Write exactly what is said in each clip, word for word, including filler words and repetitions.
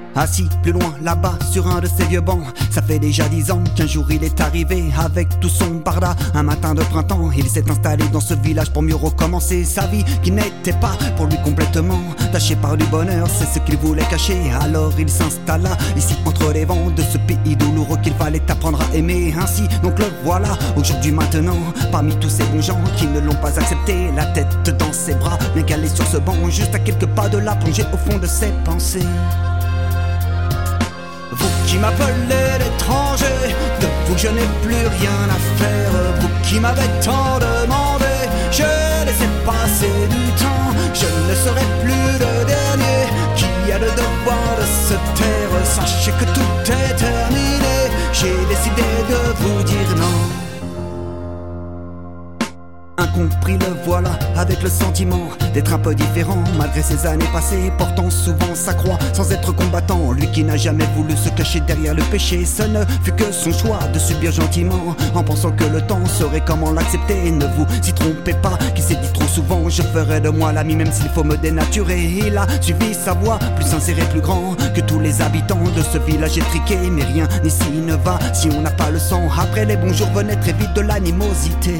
Assis plus loin là-bas sur un de ces vieux bancs, ça fait déjà dix ans qu'un jour il est arrivé avec tout son barda. Un matin de printemps, il s'est installé dans ce village pour mieux recommencer sa vie qui n'était pas pour lui complètement tachée par du bonheur, c'est ce qu'il voulait cacher. Alors il s'installa ici entre les vents de ce pays douloureux qu'il fallait apprendre à aimer. Ainsi donc le voilà aujourd'hui maintenant parmi tous ces bons gens qui ne l'ont pas accepté, la tête dans ses bras, bien calé sur ce banc, juste à quelques pas de là, plongé au fond de ses pensées. Vous qui m'appelez l'étranger, de vous je n'ai plus rien à faire. Vous qui m'avez tant demandé, je laissé passer du temps. Je ne serai plus le dernier qui a le devoir de se taire. Sachez que tout est terminé, j'ai décidé de vous dire non. Incompris le voilà, avec le sentiment d'être un peu différent malgré ces années passées, portant souvent sa croix sans être combattant. Lui qui n'a jamais voulu se cacher derrière le péché, ce ne fut que son choix de subir gentiment en pensant que le temps saurait comment l'accepter. Ne vous y trompez pas, qui s'est dit trop souvent je ferai de moi l'ami même s'il faut me dénaturer. Il a suivi sa voix, plus sincère et plus grand que tous les habitants de ce village étriqué. Mais rien ici ne va si on n'a pas le sang. Après les bons jours venait très vite de l'animosité.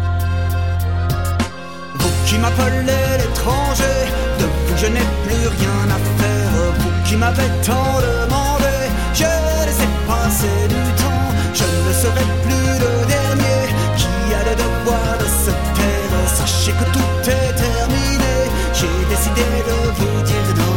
Qui m'appelez l'étranger, de vous je n'ai plus rien à faire. Vous qui m'avez tant demandé, je laissé passer du temps. Je ne serai plus le dernier qui a le devoir de se taire. Sachez que tout est terminé, j'ai décidé de vous dire non.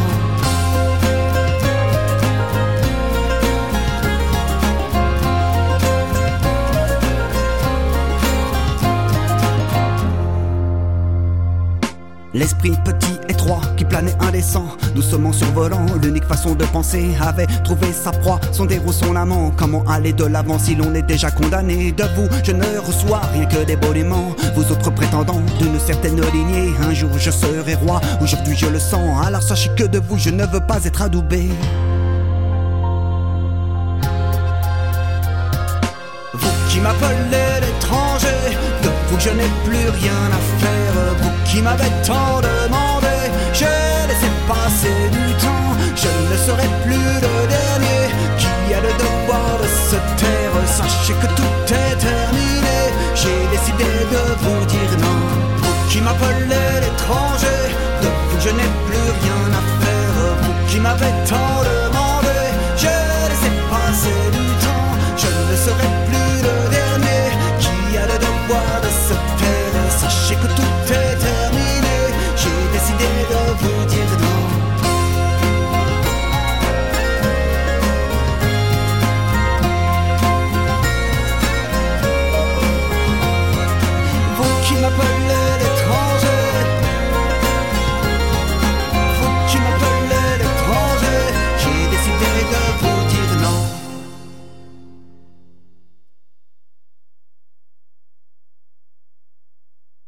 L'esprit petit, étroit, qui planait indécent, doucement survolant, l'unique façon de penser, avait trouvé sa proie, son héros, son amant. Comment aller de l'avant si l'on est déjà condamné? De vous, je ne reçois rien que des boniments. Vous autres prétendants d'une certaine lignée, un jour je serai roi, aujourd'hui je le sens. Alors sachez que de vous, je ne veux pas être adoubé. Vous qui m'appelez l'étranger, de vous je n'ai plus rien à faire. Vous qui m'avez tant demandé, je laissé passer du temps. Je ne serai plus le dernier qui a le devoir de se taire. Sachez que tout est terminé, j'ai décidé de vous dire non. Vous qui m'appelez l'étranger, de vous je n'ai plus rien à faire. Vous qui m'avez tant demandé, je laissé passer du temps. Je ne serai plus le dernier qui a le devoir de se taire. Sachez que tout est terminé, j'ai décidé de vous dire non. Vous qui m'appelez